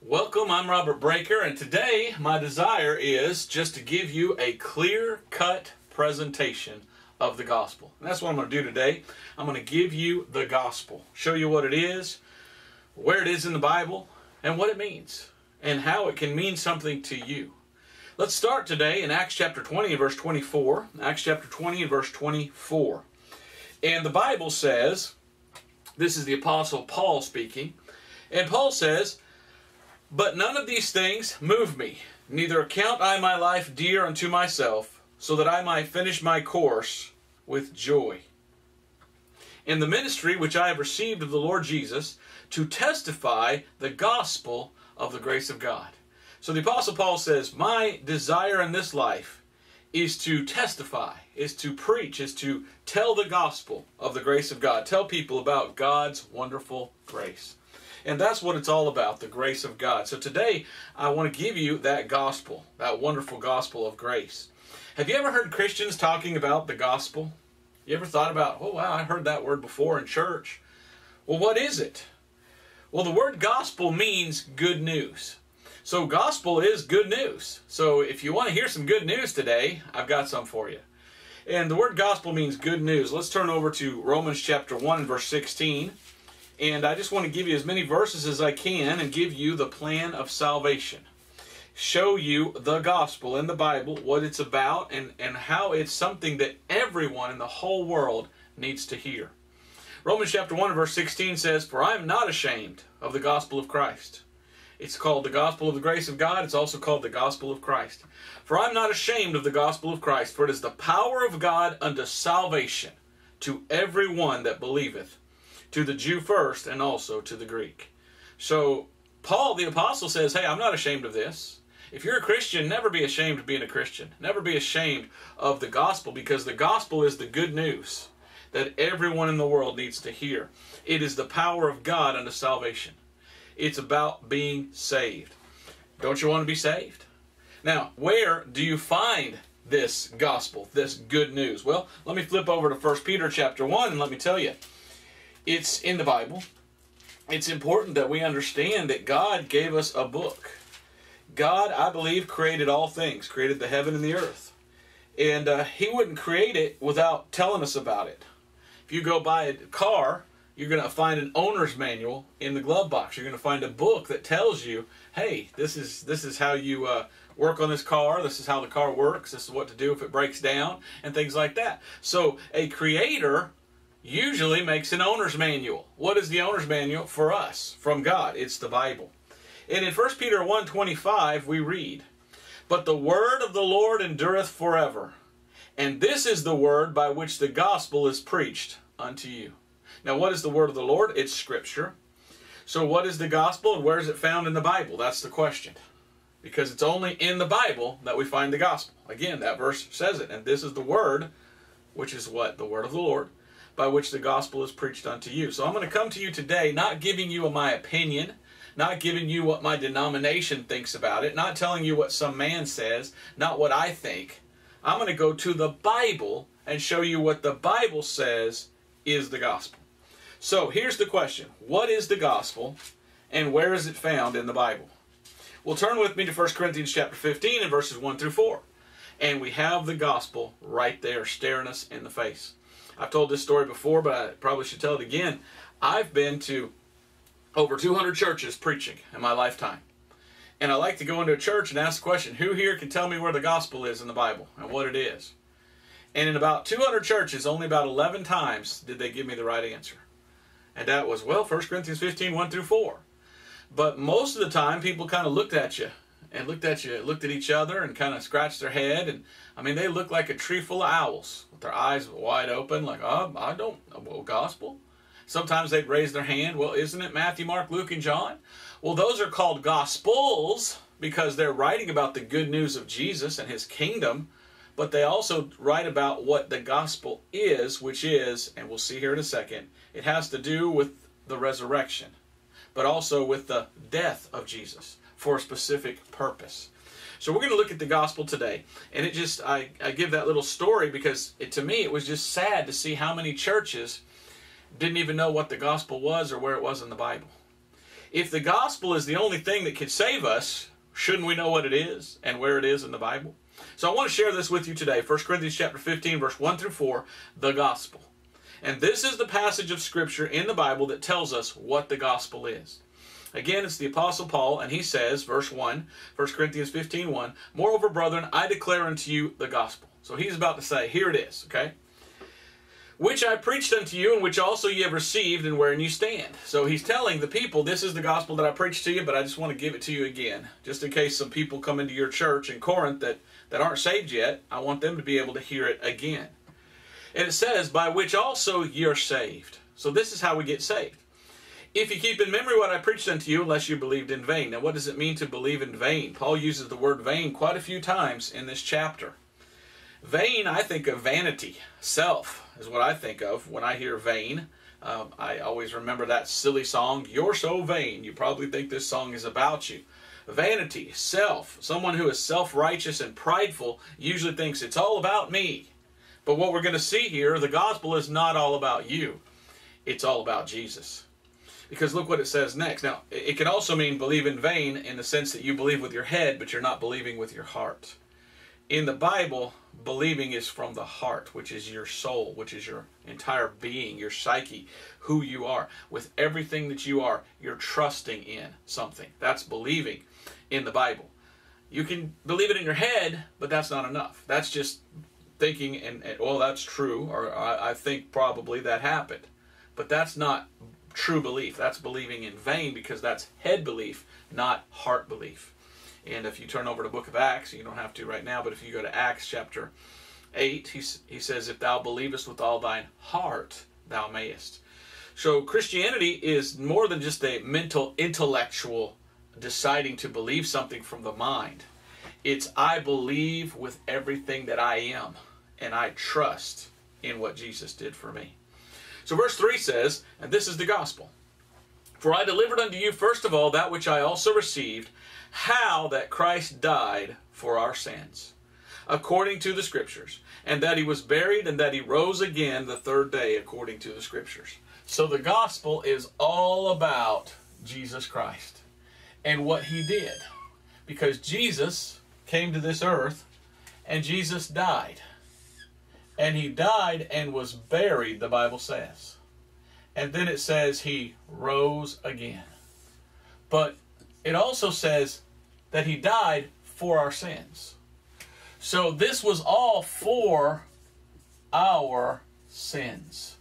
Welcome, I'm Robert Breaker, and today my desire is just to give you a clear-cut presentation of the gospel. And that's what I'm going to do today. I'm going to give you the gospel, show you what it is, where it is in the Bible, and what it means, and how it can mean something to you. Let's start today in Acts chapter 20 and verse 24. Acts chapter 20 and verse 24. And the Bible says, this is the Apostle Paul speaking, and Paul says, "But none of these things move me, neither account I my life dear unto myself, so that I might finish my course with joy. In the ministry which I have received of the Lord Jesus, to testify the gospel of the grace of God." So the Apostle Paul says, my desire in this life is to testify, is to preach, is to tell the gospel of the grace of God. Tell people about God's wonderful grace. And that's what it's all about, the grace of God. So today, I want to give you that gospel, that wonderful gospel of grace. Have you ever heard Christians talking about the gospel? You ever thought about, oh wow, I heard that word before in church. Well, what is it? Well, the word gospel means good news. So gospel is good news. So if you want to hear some good news today, I've got some for you. And the word gospel means good news. Let's turn over to Romans chapter 1 and verse 16. And I just want to give you as many verses as I can and give you the plan of salvation. Show you the gospel in the Bible, what it's about, and how it's something that everyone in the whole world needs to hear. Romans chapter 1 verse 16 says, "For I am not ashamed of the gospel of Christ." It's called the gospel of the grace of God. It's also called the gospel of Christ. "For I am not ashamed of the gospel of Christ, for it is the power of God unto salvation to every one that believeth, to the Jew first, and also to the Greek." So Paul the apostle says, hey, I'm not ashamed of this. If you're a Christian, never be ashamed of being a Christian. Never be ashamed of the gospel, because the gospel is the good news that everyone in the world needs to hear. It is the power of God unto salvation. It's about being saved. Don't you want to be saved? Now, where do you find this gospel, this good news? Well, let me flip over to 1 Peter chapter 1 and let me tell you. It's in the Bible. It's important that we understand that God gave us a book. God, I believe, created all things, created the heaven and the earth. And He wouldn't create it without telling us about it. If you go buy a car, you're going to find an owner's manual in the glove box. You're going to find a book that tells you, hey, this is how you work on this car. This is how the car works. This is what to do if it breaks down, and things like that. So a creator usually makes an owner's manual. What is the owner's manual for us from God? It's the Bible. And in 1 Peter 1:25 we read, "But the word of the Lord endureth forever, and this is the word by which the gospel is preached unto you." Now what is the word of the Lord? It's Scripture. So what is the gospel, and where is it found in the Bible? That's the question. Because it's only in the Bible that we find the gospel. Again, that verse says it. And this is the word, which is what? The word of the Lord, by which the gospel is preached unto you. So I'm going to come to you today not giving you my opinion, not giving you what my denomination thinks about it, not telling you what some man says, not what I think. I'm going to go to the Bible and show you what the Bible says is the gospel. So here's the question. What is the gospel, and where is it found in the Bible? Well, turn with me to 1 Corinthians chapter 15 and verses 1 through 4. And we have the gospel right there staring us in the face. I've told this story before, but I probably should tell it again. I've been to over 200 churches preaching in my lifetime. And I like to go into a church and ask the question, who here can tell me where the gospel is in the Bible and what it is? And in about 200 churches, only about 11 times did they give me the right answer. And that was, well, 1 Corinthians 15, 1 through 4. But most of the time, people kind of looked at you, looked at each other, and kind of scratched their head. And I mean, they looked like a tree full of owls with their eyes wide open, like, oh, I don't know gospel. Sometimes they'd raise their hand. Well, isn't it Matthew, Mark, Luke, and John? Well, those are called gospels because they're writing about the good news of Jesus and His kingdom. But they also write about what the gospel is, which is, and we'll see here in a second, it has to do with the resurrection, but also with the death of Jesus for a specific purpose. So we're going to look at the gospel today. And it just, I give that little story because to me it was just sad to see how many churches didn't even know what the gospel was or where it was in the Bible. If the gospel is the only thing that could save us, shouldn't we know what it is and where it is in the Bible? So I want to share this with you today. 1 Corinthians chapter 15, verse 1 through 4, the gospel. And this is the passage of Scripture in the Bible that tells us what the gospel is. Again, it's the Apostle Paul, and he says, verse 1, 1 Corinthians 15, 1, Moreover, brethren, I declare unto you the gospel. So he's about to say, here it is, okay? Which I preached unto you, and which also ye have received, and wherein you stand. So he's telling the people, this is the gospel that I preached to you, but I just want to give it to you again. Just in case some people come into your church in Corinth that aren't saved yet, I want them to be able to hear it again. And it says, by which also ye are saved. So this is how we get saved. If you keep in memory what I preached unto you, unless you believed in vain. Now what does it mean to believe in vain? Paul uses the word vain quite a few times in this chapter. Vain, I think of vanity. Self is what I think of when I hear vain. I always remember that silly song, You're So Vain. You probably think this song is about you. Vanity, self. Someone who is self-righteous and prideful usually thinks it's all about me. But what we're going to see here, the gospel is not all about you. It's all about Jesus. Because look what it says next. Now, it can also mean believe in vain in the sense that you believe with your head, but you're not believing with your heart. In the Bible, believing is from the heart, which is your soul, which is your entire being, your psyche, who you are. With everything that you are, you're trusting in something. That's believing in the Bible. You can believe it in your head, but that's not enough. That's just thinking, and well, that's true, or I think probably that happened. But that's not true belief. That's believing in vain, because that's head belief, not heart belief. And if you turn over to the book of Acts, you don't have to right now, but if you go to Acts chapter 8, he says, if thou believest with all thine heart, thou mayest. So Christianity is more than just a mental, intellectual deciding to believe something from the mind. It's I believe with everything that I am, and I trust in what Jesus did for me. So verse 3 says, and this is the gospel, For I delivered unto you first of all that which I also received, how that Christ died for our sins, according to the Scriptures, and that he was buried, and that he rose again the third day, according to the Scriptures. So the gospel is all about Jesus Christ and what he did. Because Jesus came to this earth, and Jesus died. And he died and was buried, the Bible says. And then it says he rose again. But it also says that he died for our sins. So this was all for our sins.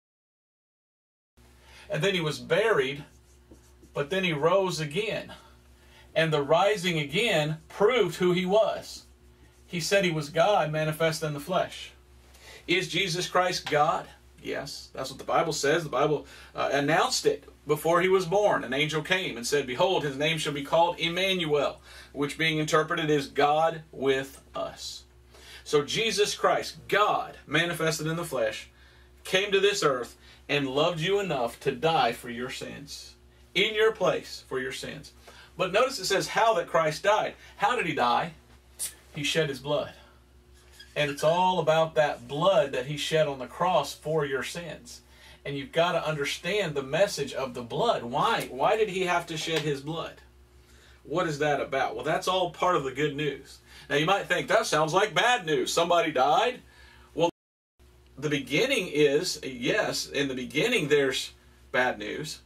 And then he was buried, but then he rose again. And the rising again proved who he was. He said he was God manifest in the flesh. Is Jesus Christ God? Yes, that's what the Bible says. The Bible announced it before he was born. An angel came and said, Behold, his name shall be called Emmanuel, which being interpreted is God with us. So Jesus Christ, God manifested in the flesh, came to this earth and loved you enough to die for your sins, in your place for your sins. But notice it says how that Christ died. How did he die? He shed his blood. And it's all about that blood that he shed on the cross for your sins. And you've got to understand the message of the blood. Why? Why did he have to shed his blood? What is that about? Well, that's all part of the good news. Now you might think, that sounds like bad news. Somebody died? Well, the beginning is, yes, in the beginning there's bad news.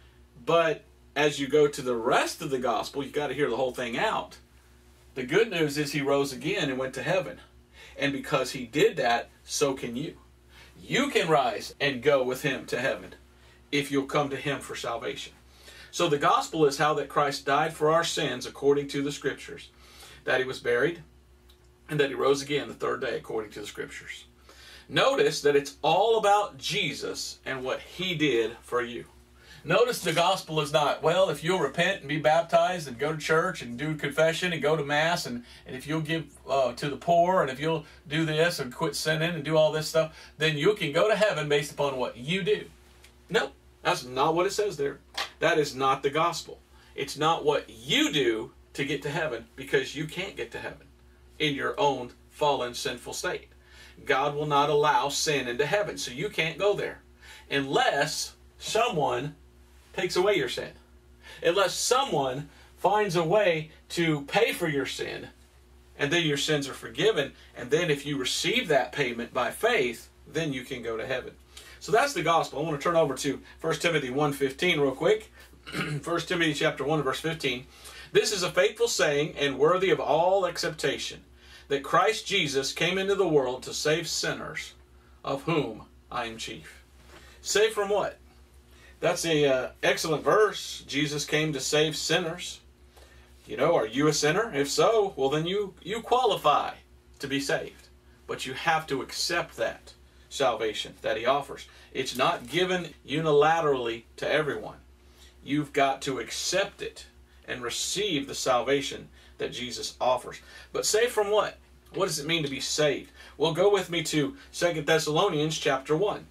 But as you go to the rest of the gospel, you've got to hear the whole thing out. The good news is he rose again and went to heaven. And because he did that, so can you. You can rise and go with him to heaven if you'll come to him for salvation. So the gospel is how that Christ died for our sins according to the Scriptures, that he was buried, and that he rose again the third day according to the Scriptures. Notice that it's all about Jesus and what he did for you. Notice the gospel is not, well, if you'll repent and be baptized and go to church and do confession and go to Mass and if you'll give to the poor and if you'll do this and quit sinning and do all this stuff, then you can go to heaven based upon what you do. No, that's not what it says there. That is not the gospel. It's not what you do to get to heaven, because you can't get to heaven in your own fallen, sinful state. God will not allow sin into heaven, so you can't go there unless someone takes away your sin. unless someone finds a way to pay for your sin, and then your sins are forgiven, and then if you receive that payment by faith, then you can go to heaven. So that's the gospel. I want to turn over to 1 Timothy 1:15 real quick. 1 Timothy chapter 1 verse 15. This is a faithful saying and worthy of all acceptation, that Christ Jesus came into the world to save sinners, of whom I am chief. Save from what? That's a excellent verse. Jesus came to save sinners. You know, are you a sinner? If so, well then you qualify to be saved. But you have to accept that salvation that he offers. It's not given unilaterally to everyone. You've got to accept it and receive the salvation that Jesus offers. But saved from what? What does it mean to be saved? Well, go with me to 2 Thessalonians chapter 1.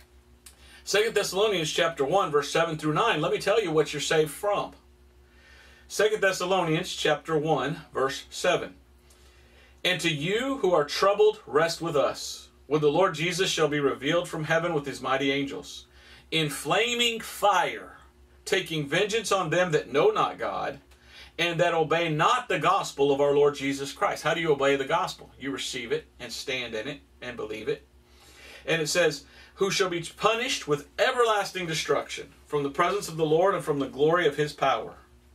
2 Thessalonians chapter 1 verse 7 through 9. Let me tell you what you're saved from. 2 Thessalonians chapter 1 verse 7. And to you who are troubled, rest with us, when the Lord Jesus shall be revealed from heaven with his mighty angels, in flaming fire, taking vengeance on them that know not God, and that obey not the gospel of our Lord Jesus Christ. How do you obey the gospel? You receive it and stand in it and believe it. And it says, who shall be punished with everlasting destruction from the presence of the Lord and from the glory of his power.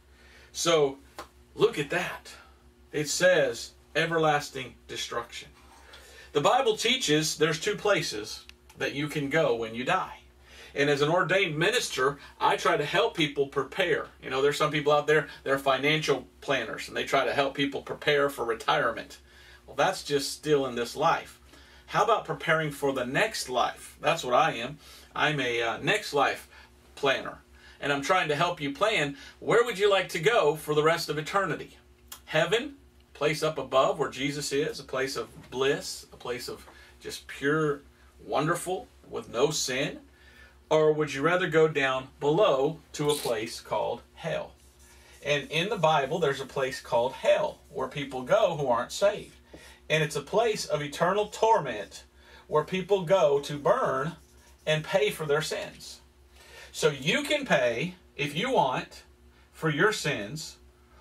So, look at that. It says everlasting destruction. The Bible teaches there's two places that you can go when you die. And as an ordained minister, I try to help people prepare. You know, there's some people out there, they're financial planners, and they try to help people prepare for retirement. Well, that's just still in this life. How about preparing for the next life? That's what I am. I'm a next life planner. And I'm trying to help you plan, where would you like to go for the rest of eternity? Heaven, place up above where Jesus is, a place of bliss, a place of just pure, wonderful, with no sin. Or would you rather go down below to a place called hell? And in the Bible, there's a place called hell where people go who aren't saved. And it's a place of eternal torment where people go to burn and pay for their sins. So you can pay, if you want, for your sins,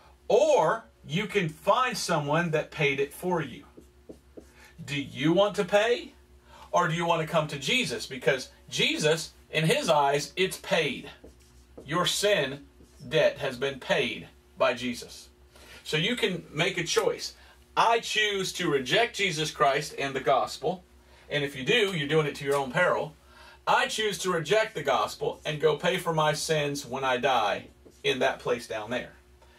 or you can find someone that paid it for you. Do you want to pay, or do you want to come to Jesus? Because Jesus, in his eyes, it's paid. Your sin debt has been paid by Jesus. So you can make a choice. I choose to reject Jesus Christ and the gospel. And if you do, you're doing it to your own peril. I choose to reject the gospel and go pay for my sins when I die in that place down there.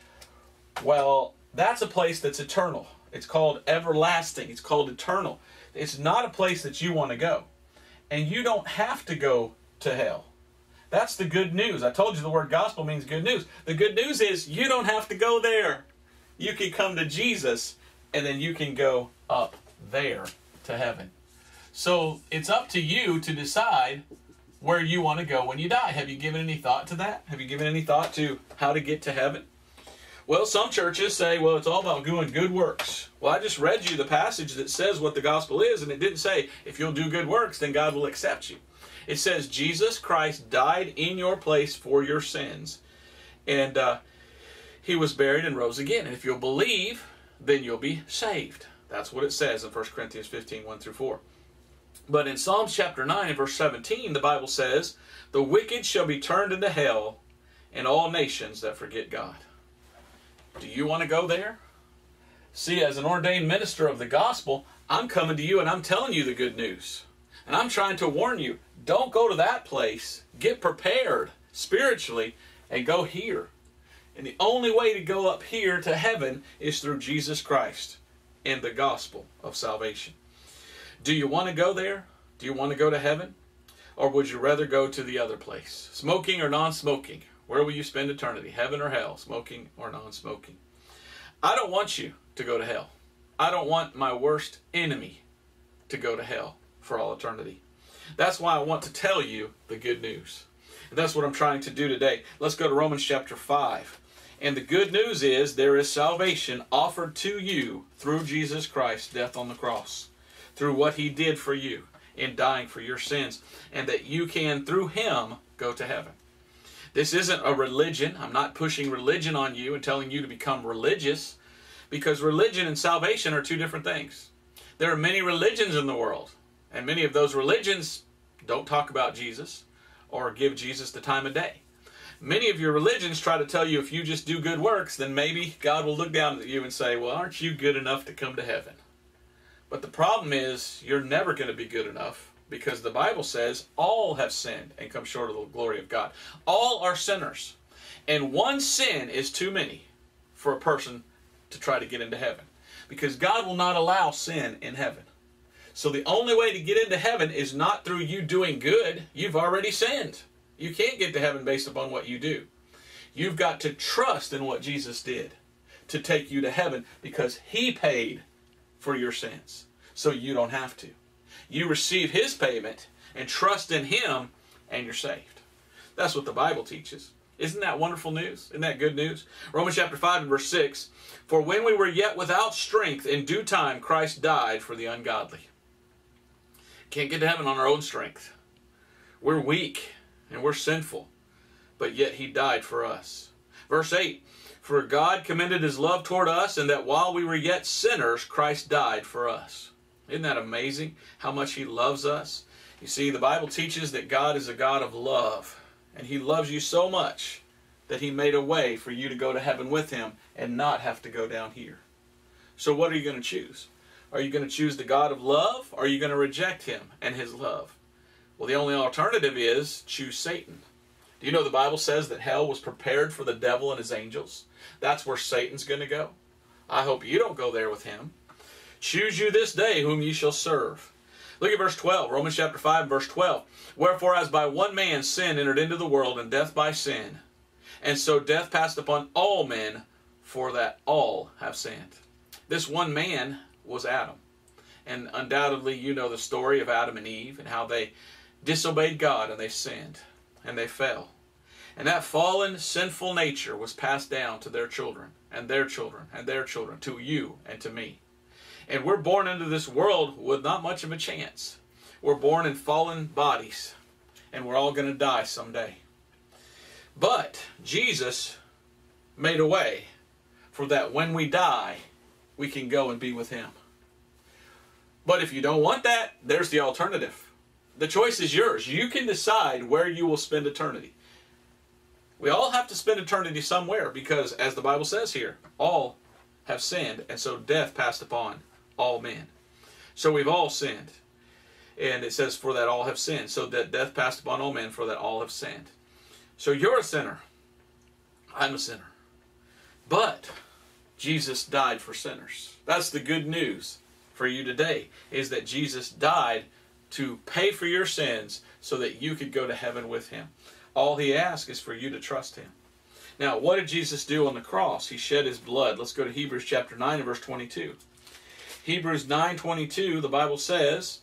Well, that's a place that's eternal. It's called everlasting. It's called eternal. It's not a place that you want to go. And you don't have to go to hell. That's the good news. I told you the word gospel means good news. The good news is you don't have to go there. You can come to Jesus, and then you can go up there to heaven. So it's up to you to decide where you want to go when you die. Have you given any thought to that? Have you given any thought to how to get to heaven? Well, some churches say, well, it's all about doing good works. Well, I just read you the passage that says what the gospel is, and it didn't say, if you'll do good works, then God will accept you. It says, Jesus Christ died in your place for your sins, and he was buried and rose again. And if you'll believe, then you'll be saved. That's what it says in 1 Corinthians 15, 1 through 4. But in Psalms chapter 9 and verse 17, the Bible says, the wicked shall be turned into hell, and all nations that forget God. Do you want to go there? See, as an ordained minister of the gospel, I'm coming to you and I'm telling you the good news. And I'm trying to warn you, don't go to that place. Get prepared spiritually and go here. And the only way to go up here to heaven is through Jesus Christ and the gospel of salvation. Do you want to go there? Do you want to go to heaven? Or would you rather go to the other place? Smoking or non-smoking? Where will you spend eternity? Heaven or hell? Smoking or non-smoking? I don't want you to go to hell. I don't want my worst enemy to go to hell for all eternity. That's why I want to tell you the good news. And that's what I'm trying to do today. Let's go to Romans chapter 5. And the good news is there is salvation offered to you through Jesus Christ's death on the cross, through what he did for you in dying for your sins, and that you can, through him, go to heaven. This isn't a religion. I'm not pushing religion on you and telling you to become religious, because religion and salvation are two different things. There are many religions in the world, and many of those religions don't talk about Jesus or give Jesus the time of day. Many of your religions try to tell you if you just do good works, then maybe God will look down at you and say, well, aren't you good enough to come to heaven? But the problem is, you're never going to be good enough, because the Bible says all have sinned and come short of the glory of God. All are sinners. And one sin is too many for a person to try to get into heaven, because God will not allow sin in heaven. So the only way to get into heaven is not through you doing good. You've already sinned. You can't get to heaven based upon what you do. You've got to trust in what Jesus did to take you to heaven, because He paid for your sins, so you don't have to. You receive His payment and trust in Him, and you're saved. That's what the Bible teaches. Isn't that wonderful news? Isn't that good news? Romans chapter 5 and verse 6, for when we were yet without strength, in due time Christ died for the ungodly. Can't get to heaven on our own strength. We're weak and we're sinful, but yet He died for us. Verse 8, for God commended His love toward us, and that while we were yet sinners, Christ died for us. Isn't that amazing how much He loves us? You see, the Bible teaches that God is a God of love, and He loves you so much that He made a way for you to go to heaven with Him and not have to go down here. So what are you going to choose? Are you going to choose the God of love, or are you going to reject Him and His love? Well, the only alternative is choose Satan. Do you know the Bible says that hell was prepared for the devil and his angels? That's where Satan's going to go. I hope you don't go there with him. Choose you this day whom ye shall serve. Look at verse 12, Romans chapter 5, verse 12. Wherefore, as by one man sin entered into the world, and death by sin, and so death passed upon all men, for that all have sinned. This one man was Adam. And undoubtedly you know the story of Adam and Eve, and how they disobeyed God and they sinned and they fell. And that fallen, sinful nature was passed down to their children and their children and their children, to you and to me. And we're born into this world with not much of a chance. We're born in fallen bodies, and we're all going to die someday. But Jesus made a way for that when we die, we can go and be with Him. But if you don't want that, there's the alternative. The choice is yours. You can decide where you will spend eternity. We all have to spend eternity somewhere, because as the Bible says here, all have sinned, and so death passed upon all men. So we've all sinned. And it says, for that all have sinned. So that death passed upon all men, for that all have sinned. So you're a sinner. I'm a sinner. But Jesus died for sinners. That's the good news for you today, is that Jesus died to pay for your sins so that you could go to heaven with Him. All He asks is for you to trust Him. Now, what did Jesus do on the cross? He shed His blood. Let's go to Hebrews chapter 9 and verse 22. Hebrews 9:22, the Bible says,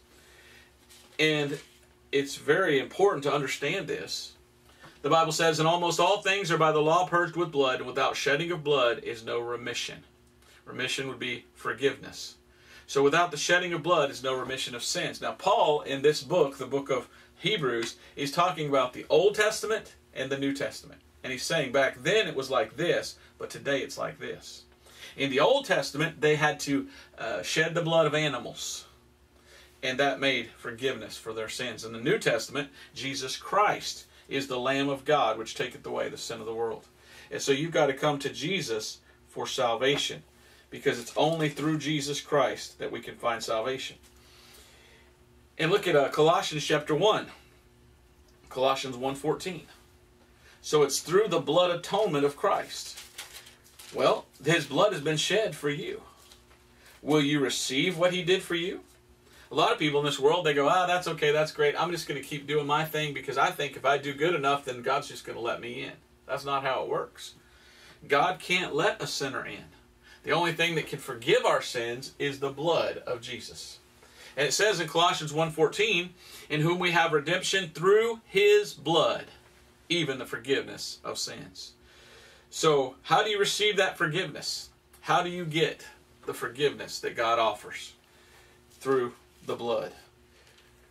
and it's very important to understand this. The Bible says, and almost all things are by the law purged with blood, and without shedding of blood is no remission. Remission would be forgiveness. So without the shedding of blood is no remission of sins. Now Paul, in this book, the book of Hebrews, is talking about the Old Testament and the New Testament. And he's saying back then it was like this, but today it's like this. In the Old Testament, they had to shed the blood of animals, and that made forgiveness for their sins. In the New Testament, Jesus Christ is the Lamb of God, which taketh away the sin of the world. And so you've got to come to Jesus for salvation, because it's only through Jesus Christ that we can find salvation. And look at Colossians chapter 1. Colossians 1:14. So it's through the blood atonement of Christ. Well, His blood has been shed for you. Will you receive what He did for you? A lot of people in this world, they go, that's okay, that's great. I'm just going to keep doing my thing, because I think if I do good enough, then God's just going to let me in. That's not how it works. God can't let a sinner in. The only thing that can forgive our sins is the blood of Jesus. And it says in Colossians 1:14, in whom we have redemption through His blood, even the forgiveness of sins. So how do you receive that forgiveness? How do you get the forgiveness that God offers? Through the blood.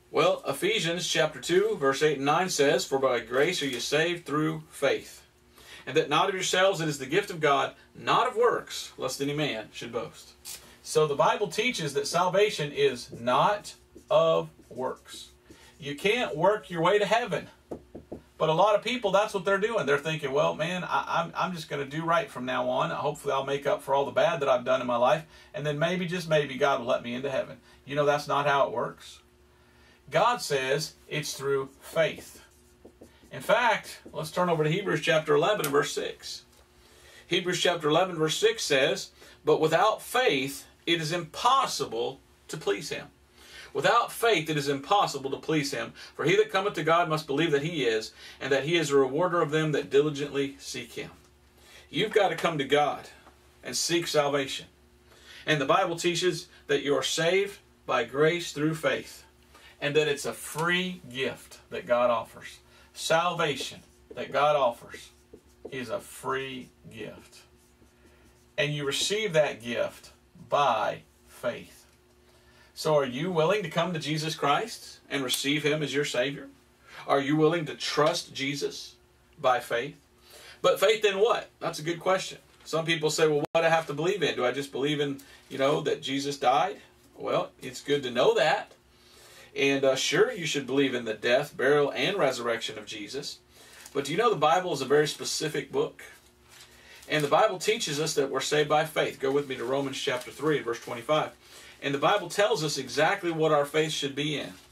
Well, Ephesians chapter 2, verse 8 and 9 says, "For by grace are you saved through faith, and that not of yourselves, it is the gift of God, not of works, lest any man should boast." So the Bible teaches that salvation is not of works. You can't work your way to heaven. But a lot of people, that's what they're doing. They're thinking, well, man, I'm just going to do right from now on. Hopefully I'll make up for all the bad that I've done in my life. And then maybe, just maybe, God will let me into heaven. You know, that's not how it works. God says it's through faith. In fact, let's turn over to Hebrews chapter 11 and verse 6. Hebrews chapter 11 verse 6 says, "But without faith it is impossible to please him." Without faith it is impossible to please him. For he that cometh to God must believe that he is, and that he is a rewarder of them that diligently seek him. You've got to come to God and seek salvation. And the Bible teaches that you are saved by grace through faith, and that it's a free gift that God offers. Salvation that God offers is a free gift. And you receive that gift by faith. So are you willing to come to Jesus Christ and receive him as your Savior? Are you willing to trust Jesus by faith? But faith in what? That's a good question. Some people say, well, what do I have to believe in? Do I just believe in, that Jesus died? Well, it's good to know that. And sure, you should believe in the death, burial, and resurrection of Jesus. But do you know the Bible is a very specific book? And the Bible teaches us that we're saved by faith. Go with me to Romans chapter 3, verse 25. And the Bible tells us exactly what our faith should be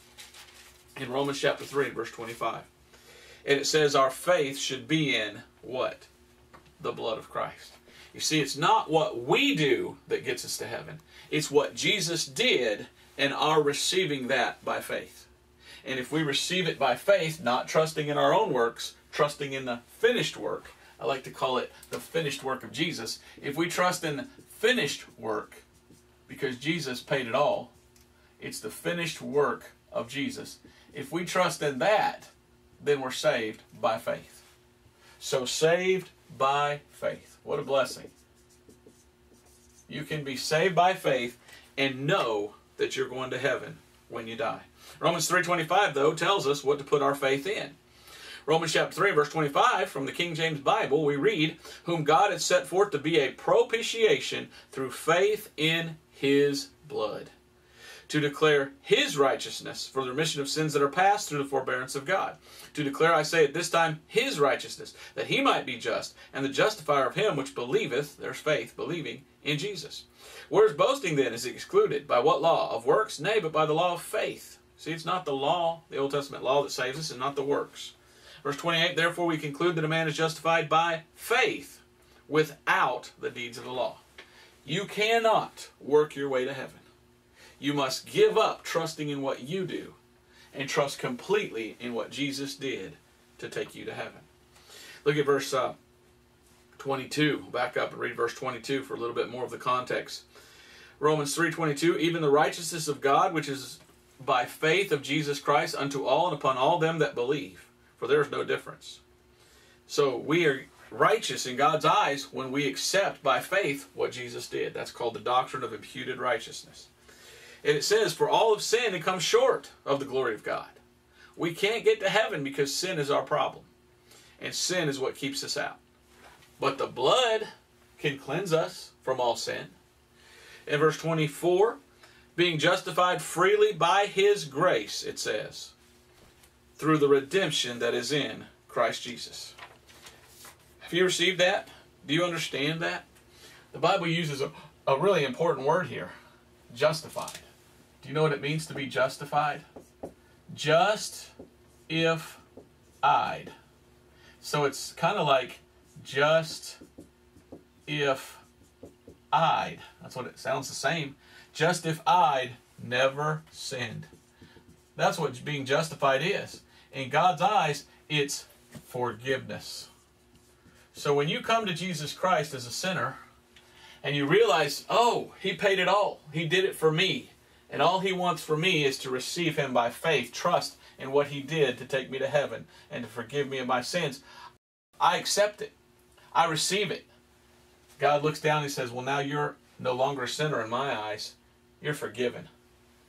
in Romans chapter 3, verse 25. And it says our faith should be in what? The blood of Christ. You see, it's not what we do that gets us to heaven. It's what Jesus did, and our receiving that by faith. And if we receive it by faith, not trusting in our own works, trusting in the finished work, I like to call it the finished work of Jesus. If we trust in the finished work, because Jesus paid it all, it's the finished work of Jesus. If we trust in that, then we're saved by faith. So saved by faith. What a blessing. You can be saved by faith and know that you're going to heaven when you die. Romans 3:25, though, tells us what to put our faith in. Romans chapter 3, verse 25, from the King James Bible, we read, "Whom God had set forth to be a propitiation through faith in his blood, to declare his righteousness for the remission of sins that are past through the forbearance of God. To declare, I say at this time, his righteousness, that he might be just, and the justifier of him which believeth," there's faith, believing, "in Jesus. Whereas boasting then is excluded. By what law? Of works? Nay, but by the law of faith." See, it's not the law, the Old Testament law, that saves us, and not the works. Verse 28, "Therefore we conclude that a man is justified by faith without the deeds of the law." You cannot work your way to heaven. You must give up trusting in what you do and trust completely in what Jesus did to take you to heaven. Look at verse 22. Back up and read verse 22 for a little bit more of the context. Romans 3:22, "Even the righteousness of God, which is by faith of Jesus Christ, unto all and upon all them that believe. For there is no difference." So we are righteous in God's eyes when we accept by faith what Jesus did. That's called the doctrine of imputed righteousness. And it says, "For all have sinned and come short of the glory of God." We can't get to heaven because sin is our problem. And sin is what keeps us out. But the blood can cleanse us from all sin. In verse 24, "Being justified freely by his grace," it says, "through the redemption that is in Christ Jesus." Have you received that? Do you understand that? The Bible uses a really important word here. Justified. Do you know what it means to be justified? Just if I'd. So it's kind of like just if I'd. That's what it sounds the same. Just if I'd never sinned. That's what being justified is. In God's eyes, it's forgiveness. So when you come to Jesus Christ as a sinner, and you realize, oh, he paid it all. He did it for me. And all he wants for me is to receive him by faith, trust in what he did to take me to heaven and to forgive me of my sins. I accept it. I receive it. God looks down and he says, well, now you're no longer a sinner in my eyes. You're forgiven.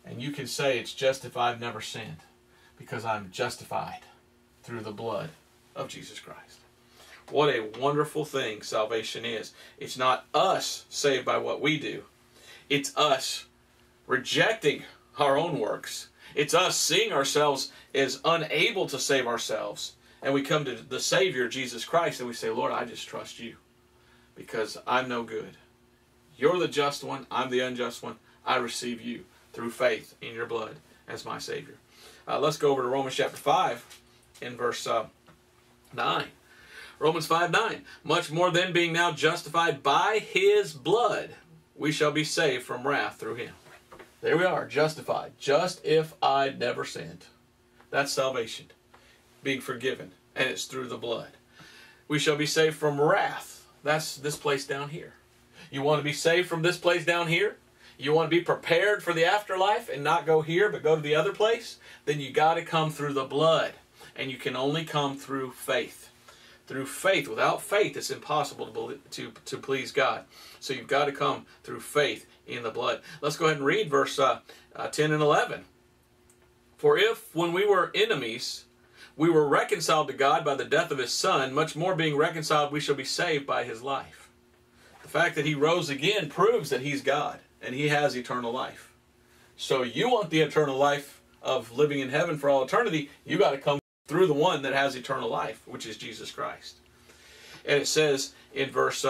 And you can say it's just if I've never sinned, because I'm justified through the blood of Jesus Christ. What a wonderful thing salvation is. It's not us saved by what we do. It's us rejecting our own works. It's us seeing ourselves as unable to save ourselves. And we come to the Savior, Jesus Christ, and we say, Lord, I just trust you because I'm no good. You're the just one. I'm the unjust one. I receive you through faith in your blood as my Savior. Let's go over to Romans chapter 5 in verse 9. Romans 5:9. Much more then, being now justified by his blood, we shall be saved from wrath through him. There we are, justified. Just if I'd never sinned. That's salvation. Being forgiven. And it's through the blood. We shall be saved from wrath. That's this place down here. You want to be saved from this place down here? You want to be prepared for the afterlife and not go here but go to the other place? Then you got to come through the blood. And you can only come through faith. Through faith. Without faith, it's impossible to please God. So you've got to come through faith in the blood. Let's go ahead and read verse 10 and 11. For if, when we were enemies, we were reconciled to God by the death of his Son, much more being reconciled, we shall be saved by his life. The fact that he rose again proves that he's God, and he has eternal life. So you want the eternal life of living in heaven for all eternity, you got to come through the one that has eternal life, which is Jesus Christ. And it says in verse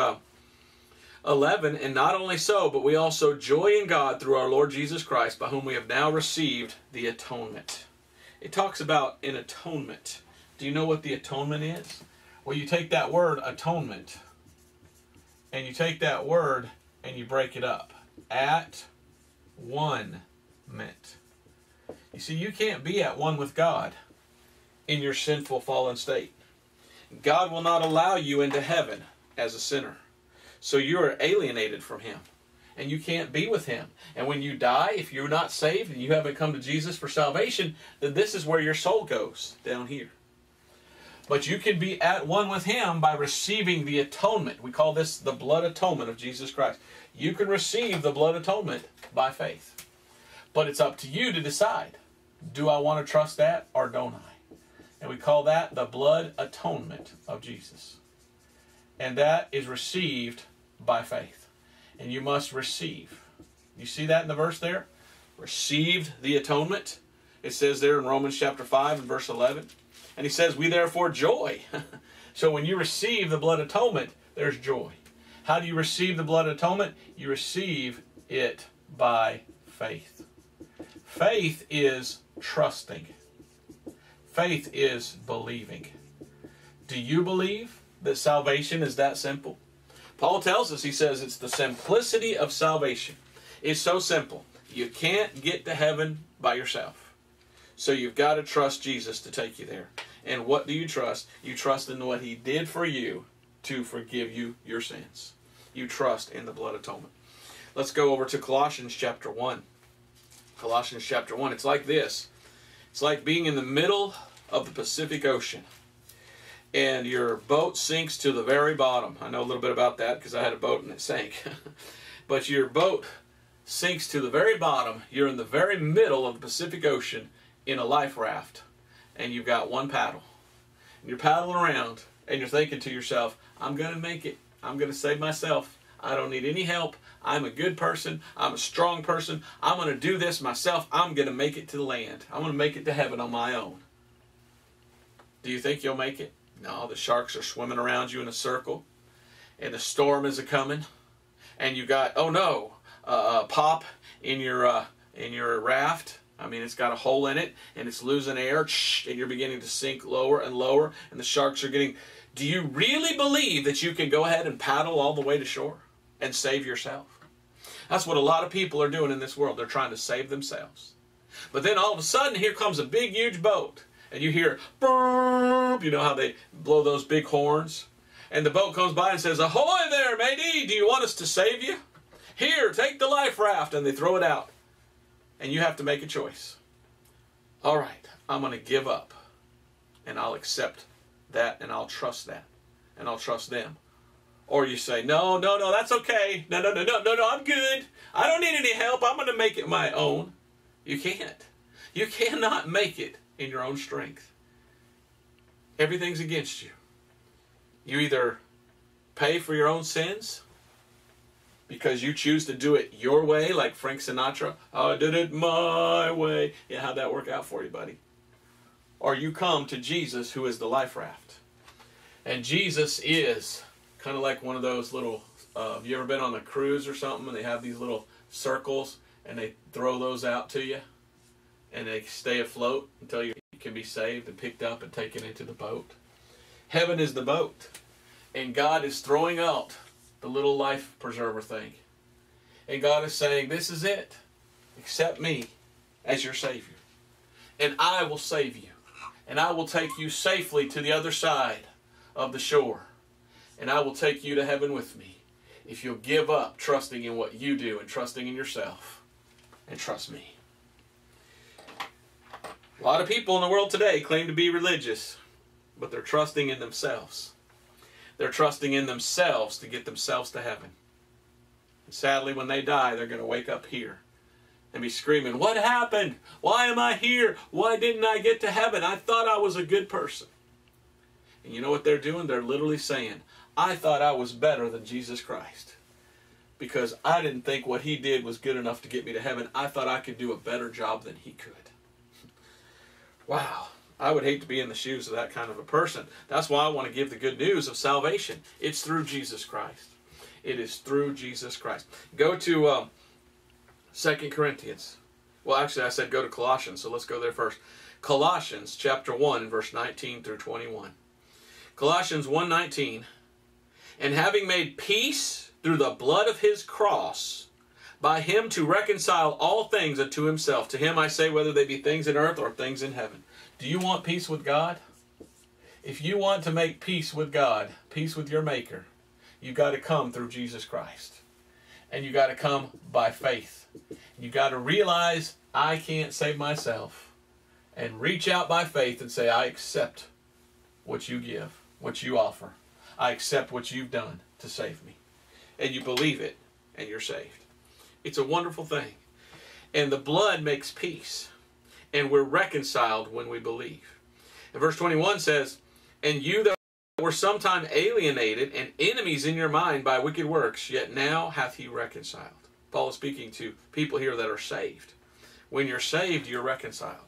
11, and not only so, but we also joy in God through our Lord Jesus Christ, by whom we have now received the atonement. It talks about an atonement. Do you know what the atonement is? Well, you take that word atonement, and you take that word and you break it up. At one meant. You see, you can't be at one with God in your sinful fallen state. God will not allow you into heaven as a sinner. So you are alienated from him. And you can't be with him. And when you die, if you're not saved and you haven't come to Jesus for salvation, then this is where your soul goes, down here. But you can be at one with him by receiving the atonement. We call this the blood atonement of Jesus Christ. You can receive the blood atonement by faith. But it's up to you to decide. Do I want to trust that or don't I? And we call that the blood atonement of Jesus. And that is received by faith. And you must receive. You see that in the verse there? Received the atonement. It says there in Romans chapter 5 and verse 11. And he says, we therefore joy. So when you receive the blood atonement, there's joy. How do you receive the blood atonement? You receive it by faith. Faith is trusting. Faith is believing. Do you believe that salvation is that simple? Paul tells us, he says, it's the simplicity of salvation. It's so simple. You can't get to heaven by yourself. So you've got to trust Jesus to take you there. And what do you trust? You trust in what he did for you to forgive you your sins. You trust in the blood atonement. Let's go over to Colossians chapter 1. Colossians chapter 1. It's like this. It's like being in the middle of the Pacific Ocean. And your boat sinks to the very bottom. I know a little bit about that because I had a boat and it sank. But your boat sinks to the very bottom. You're in the very middle of the Pacific Ocean in a life raft. And you've got one paddle. And you're paddling around and you're thinking to yourself, I'm going to make it. I'm going to save myself. I don't need any help. I'm a good person. I'm a strong person. I'm going to do this myself. I'm going to make it to the land. I'm going to make it to heaven on my own. Do you think you'll make it? No, the sharks are swimming around you in a circle. And the storm is a-coming. And you got, oh no, pop in your raft. I mean, it's got a hole in it, and it's losing air, and you're beginning to sink lower and lower, and the sharks are getting... Do you really believe that you can go ahead and paddle all the way to shore and save yourself? That's what a lot of people are doing in this world. They're trying to save themselves. But then all of a sudden, here comes a big, huge boat, and you hear, burp, you know how they blow those big horns? And the boat comes by and says, ahoy there, matey, do you want us to save you? Here, take the life raft, and they throw it out. And you have to make a choice. All right, I'm going to give up, and I'll accept that, and I'll trust that, and I'll trust them. Or you say, no, that's okay. No, I'm good. I don't need any help. I'm going to make it my own. You can't. You cannot make it in your own strength. Everything's against you. You either pay for your own sins because you choose to do it your way, like Frank Sinatra. I did it my way. Yeah, how'd that work out for you, buddy? Or you come to Jesus, who is the life raft. And Jesus is kind of like one of those little, have you ever been on a cruise or something and they have these little circles and they throw those out to you and they stay afloat until you can be saved and picked up and taken into the boat? Heaven is the boat. And God is throwing out the little life preserver thing. And God is saying, this is it. Accept me as your Savior. And I will save you. And I will take you safely to the other side of the shore. And I will take you to heaven with me if you'll give up trusting in what you do and trusting in yourself and trust me. A lot of people in the world today claim to be religious, but they're trusting in themselves. They're trusting in themselves to get themselves to heaven. And sadly, when they die, they're going to wake up here and be screaming, what happened? Why am I here? Why didn't I get to heaven? I thought I was a good person. And you know what they're doing? They're literally saying, I thought I was better than Jesus Christ because I didn't think what he did was good enough to get me to heaven. I thought I could do a better job than he could. Wow. I would hate to be in the shoes of that kind of a person. That's why I want to give the good news of salvation. It's through Jesus Christ. It is through Jesus Christ. Go to 2 Corinthians. Well, actually, I said go to Colossians, so let's go there first. Colossians chapter 1, verse 19 through 21. Colossians 1:19. And having made peace through the blood of his cross, by him to reconcile all things unto himself. To him I say, whether they be things in earth or things in heaven. Do you want peace with God? If you want to make peace with God, peace with your Maker, you've got to come through Jesus Christ. And you've got to come by faith. You've got to realize I can't save myself. And reach out by faith and say, I accept what you give, what you offer. I accept what you've done to save me. And you believe it, and you're saved. It's a wonderful thing. And the blood makes peace. And we're reconciled when we believe. And verse 21 says, and you that were sometime alienated and enemies in your mind by wicked works, yet now hath he reconciled. Paul is speaking to people here that are saved. When you're saved, you're reconciled.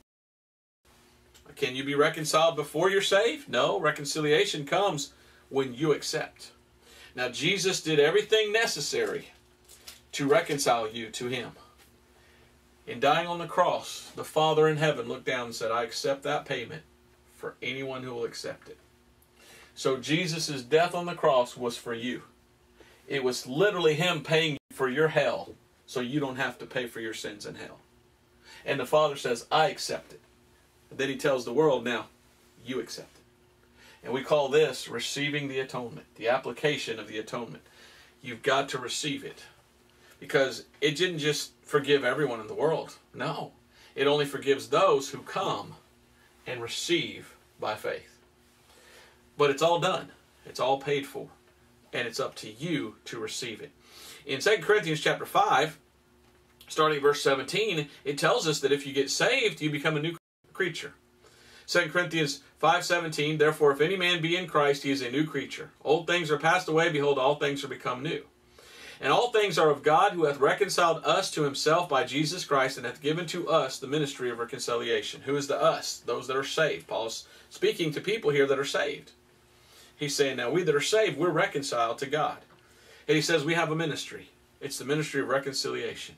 Can you be reconciled before you're saved? No, reconciliation comes when you accept. Now, Jesus did everything necessary to reconcile you to him. In dying on the cross, the Father in heaven looked down and said, I accept that payment for anyone who will accept it. So Jesus' death on the cross was for you. It was literally him paying for your hell so you don't have to pay for your sins in hell. And the Father says, I accept it. And then he tells the world, now, you accept it. And we call this receiving the atonement, the application of the atonement. You've got to receive it. Because it didn't just forgive everyone in the world. No. It only forgives those who come and receive by faith. But it's all done. It's all paid for. And it's up to you to receive it. In 2 Corinthians chapter 5, starting at verse 17, it tells us that if you get saved, you become a new creature. 2 Corinthians 5:17, therefore if any man be in Christ, he is a new creature. Old things are passed away, behold, all things are become new. And all things are of God, who hath reconciled us to himself by Jesus Christ, and hath given to us the ministry of reconciliation. Who is the us? Those that are saved. Paul's speaking to people here that are saved. He's saying, now we that are saved, we're reconciled to God. And he says we have a ministry. It's the ministry of reconciliation.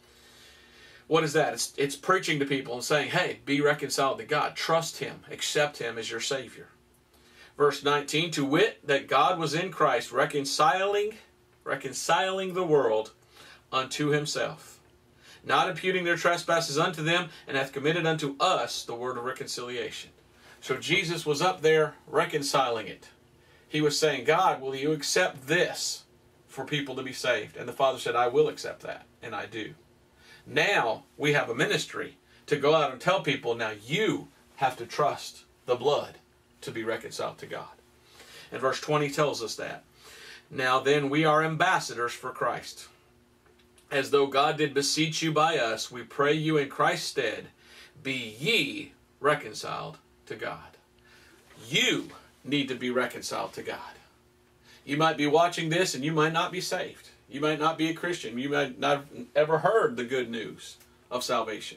What is that? It's preaching to people and saying, hey, be reconciled to God. Trust him. Accept him as your Savior. Verse 19, to wit, that God was in Christ reconciling the world unto himself, not imputing their trespasses unto them, and hath committed unto us the word of reconciliation. So Jesus was up there reconciling it. He was saying, God, will you accept this for people to be saved? And the Father said, I will accept that, and I do. Now we have a ministry to go out and tell people, now you have to trust the blood to be reconciled to God. And verse 20 tells us that. Now then we are ambassadors for Christ. as though God did beseech you by us, we pray you in Christ's stead, be ye reconciled to God. You need to be reconciled to God. You might be watching this and you might not be saved. You might not be a Christian. You might not have ever heard the good news of salvation.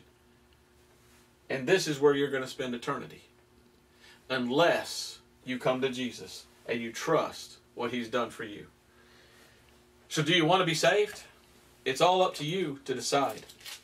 And this is where you're going to spend eternity. Unless you come to Jesus and you trust what He's done for you. So do you want to be saved? It's all up to you to decide.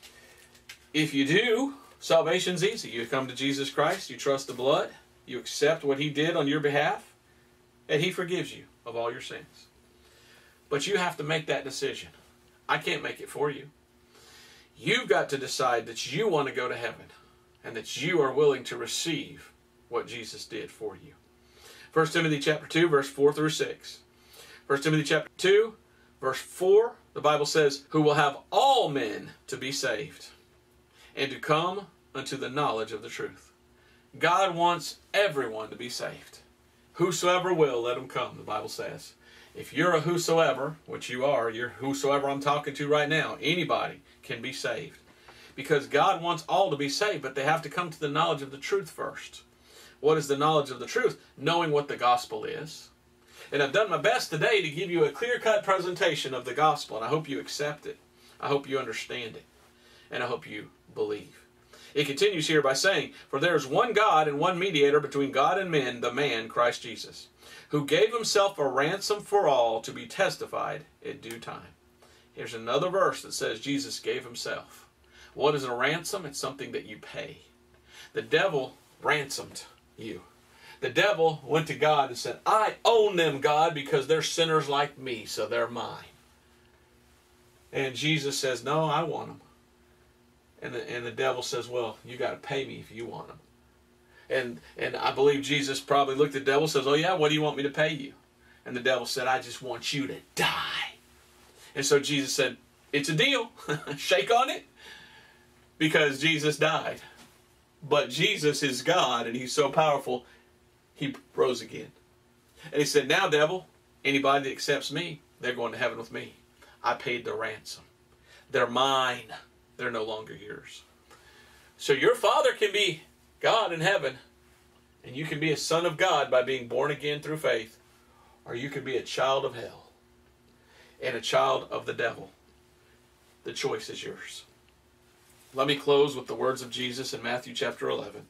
If you do, salvation's easy. You come to Jesus Christ, you trust the blood, you accept what He did on your behalf, and He forgives you of all your sins. But you have to make that decision. I can't make it for you. You've got to decide that you want to go to heaven and that you are willing to receive what Jesus did for you. 1 Timothy chapter 2, verse 4 through 6. 1 Timothy chapter 2, verse 4, the Bible says, who will have all men to be saved and to come unto the knowledge of the truth. God wants everyone to be saved. Whosoever will, let him come, the Bible says. If you're a whosoever, which you are, you're whosoever I'm talking to right now, anybody can be saved. Because God wants all to be saved, but they have to come to the knowledge of the truth first. What is the knowledge of the truth? Knowing what the gospel is. And I've done my best today to give you a clear-cut presentation of the gospel, and I hope you accept it. I hope you understand it. And I hope you believe. It continues here by saying, for there is one God and one mediator between God and men, the man Christ Jesus, who gave Himself a ransom for all to be testified in due time. Here's another verse that says Jesus gave Himself. What is a ransom? It's something that you pay. The devil ransomed you. The devil went to God and said, I own them, God, because they're sinners like me, so they're mine. And Jesus says, no, I want them. And the devil says, well, you got to pay me if you want them. And I believe Jesus probably looked at the devil and says, oh yeah, what do you want me to pay you? And the devil said, I just want you to die. And so Jesus said, it's a deal. Shake on it. Because Jesus died. But Jesus is God, and He's so powerful, He rose again. And He said, now, devil, anybody that accepts me, they're going to heaven with me. I paid the ransom. They're mine. They're no longer yours. So your Father can be God in heaven, and you can be a son of God by being born again through faith, or you can be a child of hell and a child of the devil. The choice is yours. Let me close with the words of Jesus in Matthew chapter 11.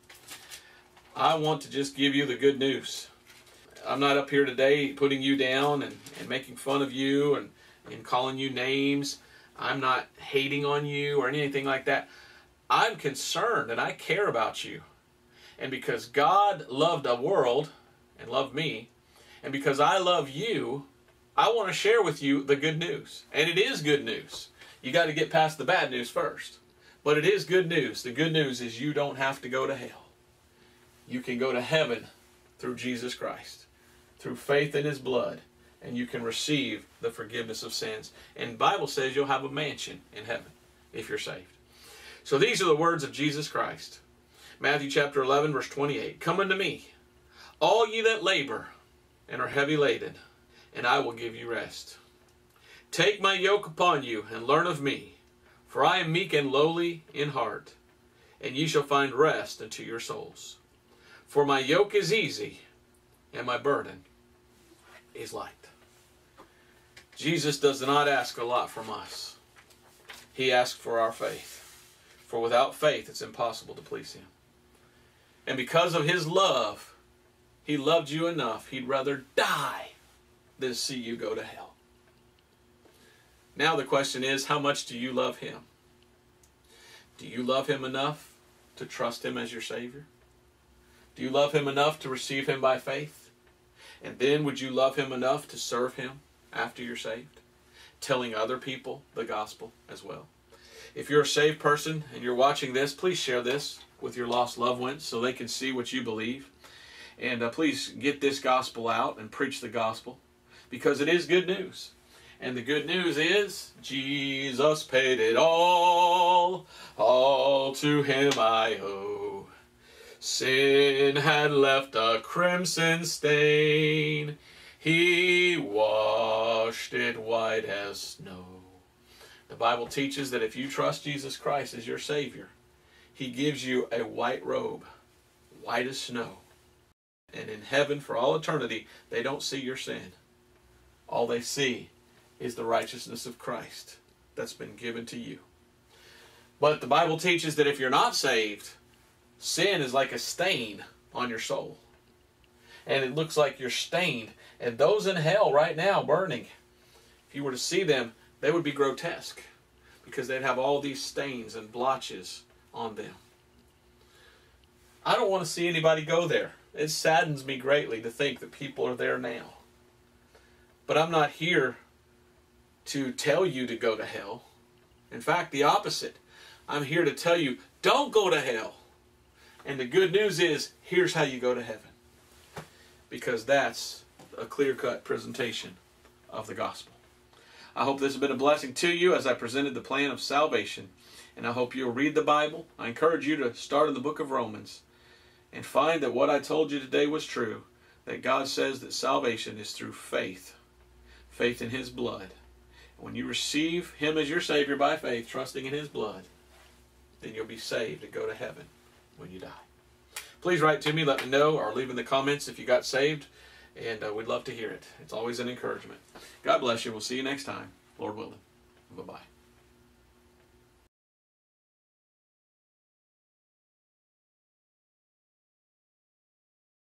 I want to just give you the good news. I'm not up here today putting you down and making fun of you and calling you names. I'm not hating on you or anything like that. I'm concerned and I care about you. And because God loved the world and loved me, and because I love you, I want to share with you the good news. And it is good news. You got to get past the bad news first. But it is good news. The good news is you don't have to go to hell. You can go to heaven through Jesus Christ, through faith in His blood, and you can receive the forgiveness of sins. And the Bible says you'll have a mansion in heaven if you're saved. So these are the words of Jesus Christ. Matthew chapter 11, verse 28. Come unto me, all ye that labor and are heavy laden, and I will give you rest. Take my yoke upon you and learn of me, for I am meek and lowly in heart, and ye shall find rest unto your souls. For my yoke is easy, and my burden is light. Jesus does not ask a lot from us. He asks for our faith. For without faith, it's impossible to please Him. And because of His love, He loved you enough, He'd rather die than see you go to hell. Now the question is, how much do you love Him? Do you love Him enough to trust Him as your Savior? Do you love Him enough to receive Him by faith? And then would you love Him enough to serve Him after you're saved? Telling other people the gospel as well. If you're a saved person and you're watching this, please share this with your lost loved ones so they can see what you believe. And please get this gospel out and preach the gospel, because it is good news. And the good news is, Jesus paid it all to Him I owe. Sin had left a crimson stain, He washed it white as snow. The Bible teaches that if you trust Jesus Christ as your Savior, He gives you a white robe, white as snow. And in heaven, for all eternity, they don't see your sin. All they see is the righteousness of Christ that's been given to you. But the Bible teaches that if you're not saved, sin is like a stain on your soul. And it looks like you're stained. And those in hell right now burning, if you were to see them, they would be grotesque, because they'd have all these stains and blotches on them. I don't want to see anybody go there. It saddens me greatly to think that people are there now. But I'm not here to tell you to go to hell. In fact, the opposite. I'm here to tell you, don't go to hell. And the good news is, here's how you go to heaven. Because that's a clear-cut presentation of the gospel. I hope this has been a blessing to you as I presented the plan of salvation. And I hope you'll read the Bible. I encourage you to start in the book of Romans and find that what I told you today was true. That God says that salvation is through faith. Faith in His blood. And when you receive Him as your Savior by faith, trusting in His blood, then you'll be saved and go to heaven when you die. Please write to me, let me know, or leave in the comments if you got saved. And we'd love to hear it. It's always an encouragement. God bless you. We'll see you next time, Lord willing. Bye-bye.